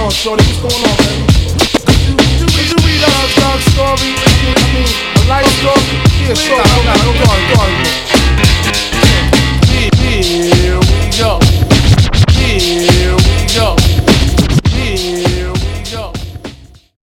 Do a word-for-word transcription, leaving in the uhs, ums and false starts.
on, shorty? What's going on, man? Could you, could you, could you read a love story? I mean, a life story? Yeah, sure. No, no, no, go on, go on. Here we go. Here we go.